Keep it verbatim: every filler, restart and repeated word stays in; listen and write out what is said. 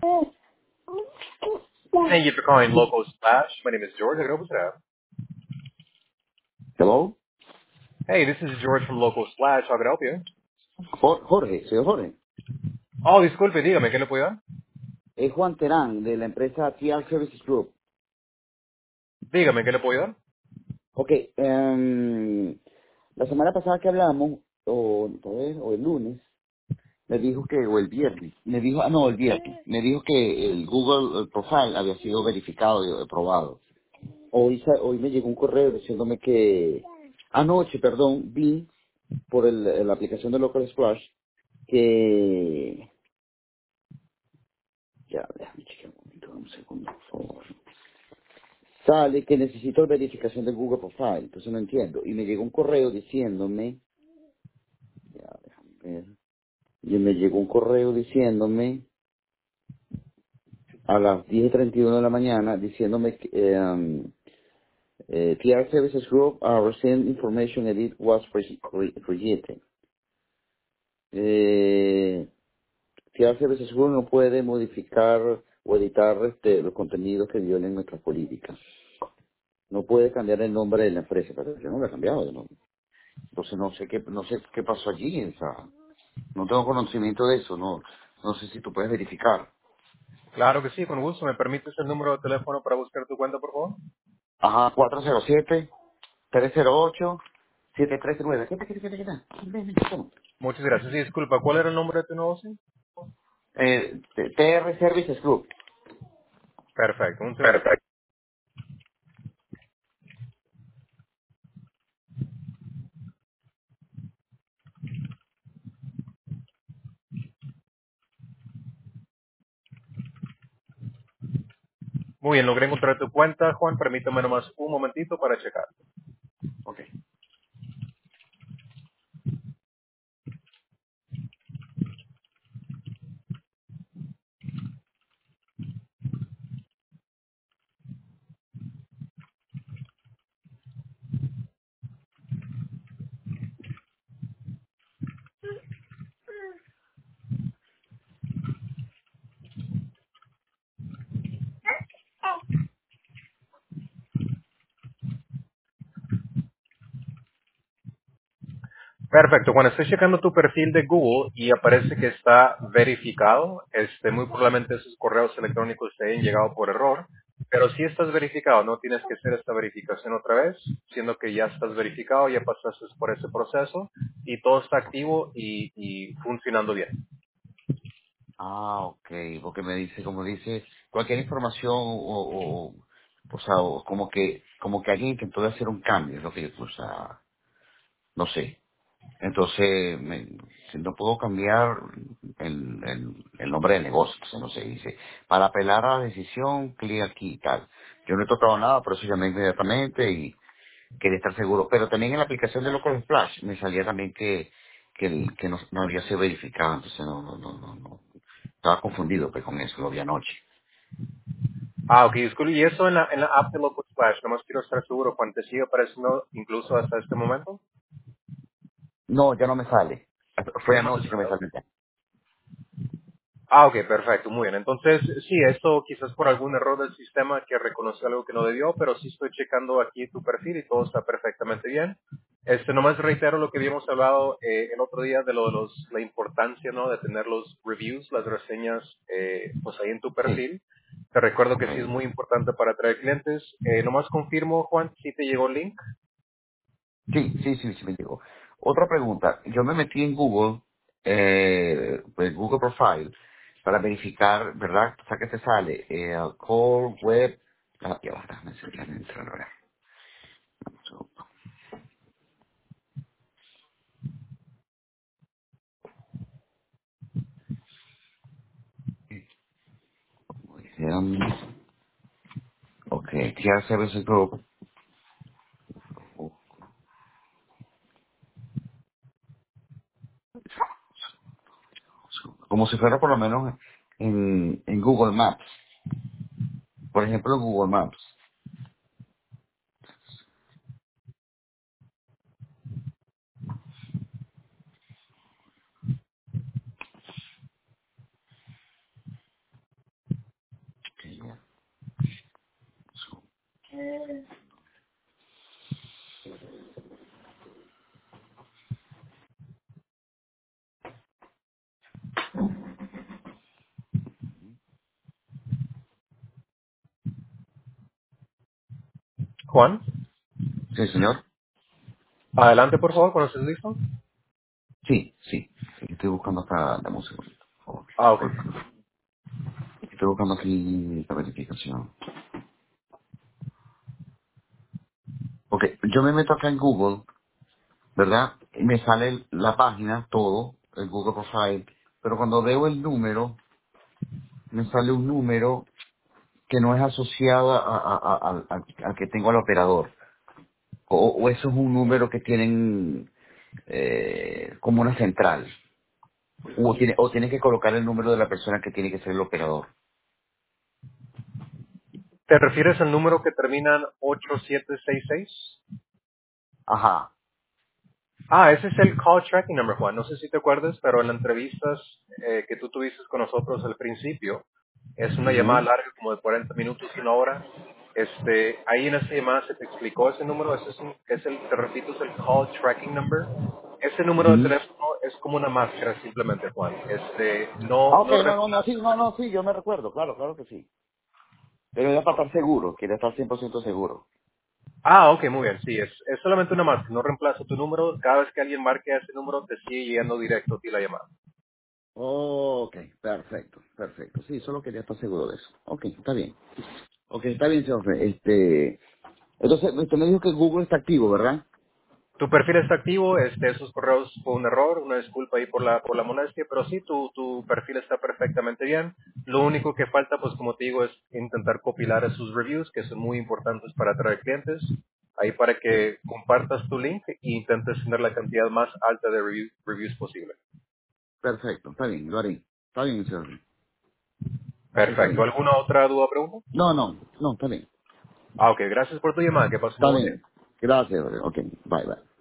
Thank you for calling Local Splash. My name is George. I can help you today. Hello. Hey, this is George from Local Splash. How can I help you? Jo- Jorge, señor Jorge. Oh, disculpe, dígame, ¿qué le puedo dar? Es Juan Terán, de la empresa T R Services Group. Dígame, ¿qué le puedo dar? Ok, em, la semana pasada que hablamos, o, a ver, o el lunes, me dijo que, o el viernes, me dijo, ah, no, el viernes, me dijo que el Google el Profile había sido verificado y aprobado. Hoy, sa- hoy me llegó un correo diciéndome que, anoche, perdón, vi por el, la aplicación de Local Splash que, ya, déjame chequear un momento, un segundo, por favor. Sale que necesito verificación de Google Profile, entonces no entiendo. Y me llegó un correo diciéndome, ya, déjame ver, y me llegó un correo diciéndome a las diez y treinta y uno de la mañana, diciéndome que eh, um, eh, T R Services Group uh, recent information edit was cre- cre- created. Eh, T R Services Group no puede modificar o editar este, los contenidos que violen nuestras políticas. No puede cambiar el nombre de la empresa, pero yo no lo he cambiado de nombre. Entonces no sé qué, no sé qué pasó allí, o sea, no tengo conocimiento de eso, no, no sé si tú puedes verificar. Claro que sí, con gusto. ¿Me permites el número de teléfono para buscar tu cuenta, por favor? Ajá, cuatro cero siete, tres cero ocho, siete tres nueve. ¿Qué te qué te- qué te- qué te? Ven, ven, toma. Muchas gracias. Sí, disculpa, ¿cuál era el nombre de tu negocio? Eh, T R Services Group. Perfecto, un segundito. Perfecto. Muy bien, logré encontrar tu cuenta, Juan. Permítame nomás un momentito para checar. Ok. Perfecto, bueno, estoy checando tu perfil de Google y aparece que está verificado. Este, muy probablemente esos correos electrónicos te hayan llegado por error, pero si estás verificado, no tienes que hacer esta verificación otra vez, siendo que ya estás verificado, ya pasaste por ese proceso y todo está activo y, y funcionando bien. Ah, ok, porque me dice, como dice, cualquier información o, o, o sea, o como que, como que alguien intentó hacer un cambio, es lo que yo, o sea, no sé. Entonces, me- si no puedo cambiar el, el, el nombre del negocio, entonces no sé, dice, para apelar a la decisión, clic aquí y tal. Yo no he tocado nada, por eso llamé inmediatamente y quería estar seguro. Pero también en la aplicación de Local Splash me salía también que, que, el, que no, no había sido verificado, entonces no, no, no, no, no. Estaba confundido pues, con eso, lo vi anoche. Ah, ok, disculpe, y eso en la, en la app de Local Splash, nomás quiero estar seguro, Juan, ¿te sigue apareciendo incluso hasta este momento? No, ya no me sale. Fue Ya no te anoche que me sale. salió. Ah, ok, perfecto, muy bien. Entonces, sí, esto quizás por algún error del sistema que reconoció algo que no debió, pero sí estoy checando aquí tu perfil y todo está perfectamente bien. Este, nomás reitero lo que habíamos hablado eh, el otro día de lo de los, la importancia, ¿no? De tener los reviews, las reseñas, eh, pues ahí en tu Sí, perfil. Te recuerdo que ok. sí es muy importante para atraer clientes. Eh, nomás confirmo, Juan, si te llegó el link. Sí, sí, sí, sí me llegó. Otra pregunta. Yo me metí en Google, eh, pues Google Profile, para verificar, ¿verdad? O sea, que te sale eh, Core Web. Ah, ya va, déjame déjame entrar ahora. Un segundo. Como dijeron, ok, T R Services Group. Como si fuera por lo menos en, en Google Maps. Por ejemplo, en Google Maps. Juan, Sí, señor. adelante por favor, cuando estés listo. Sí, sí. Sí, estoy buscando acá, dame un segundo, por favor. Ah, ok. Estoy buscando aquí la verificación. Ok, yo me meto acá en Google, ¿verdad? Y me sale la página, todo, el Google Profile, pero cuando veo el número, me sale un número que no es asociado a, a- a- a- a- al que tengo al operador. O, o eso es un número que tienen eh, como una central. O tiene, o tiene que colocar el número de la persona que tiene que ser el operador. ¿Te refieres al número que termina en ocho siete seis seis? Ajá. Ah, ese es el call tracking number, Juan. No sé si te acuerdas, pero en las entrevistas eh, que tú tuviste con nosotros al principio, es una llamada Ujú, larga, como de cuarenta minutos, una hora. Este, ahí en esa llamada se te explicó ese número. Ese es, un- es el, te repito, es el call tracking number. Ese número de ujú. teléfono es como una máscara, simplemente, Juan. Este, no, Ah, ok, no no, no, no, sí, reemplaza. no, no, sí, yo me recuerdo, claro, claro que sí. Pero ya para estar seguro, quiere estar cien por ciento seguro. Ah, ok, muy bien. Sí, es, es solamente una máscara. No reemplaza tu número. Cada vez que alguien marque ese número, te sigue llegando directo a ti la llamada. Ok, perfecto, perfecto. Sí, solo quería estar seguro de eso. Ok, está bien. Ok, está bien, señor. Este, entonces, usted me dijo que Google está activo, ¿verdad? Tu perfil está activo, este, esos correos fue un error, una disculpa ahí por la, por la molestia, pero sí, tu, tu perfil está perfectamente bien. Lo único que falta, pues como te digo, es intentar compilar esos reviews, que son muy importantes para atraer clientes, ahí para que compartas tu link e intentes tener la cantidad más alta de review- reviews posible. Perfecto, está bien, lo haré. Está bien, señor. Ok, está Perfecto. bien. ¿Alguna otra duda o pregunta? No, no, no, está bien. Ah, ok, gracias por tu llamada, que pases un Está buen día. bien. Gracias, ok, bye, bye.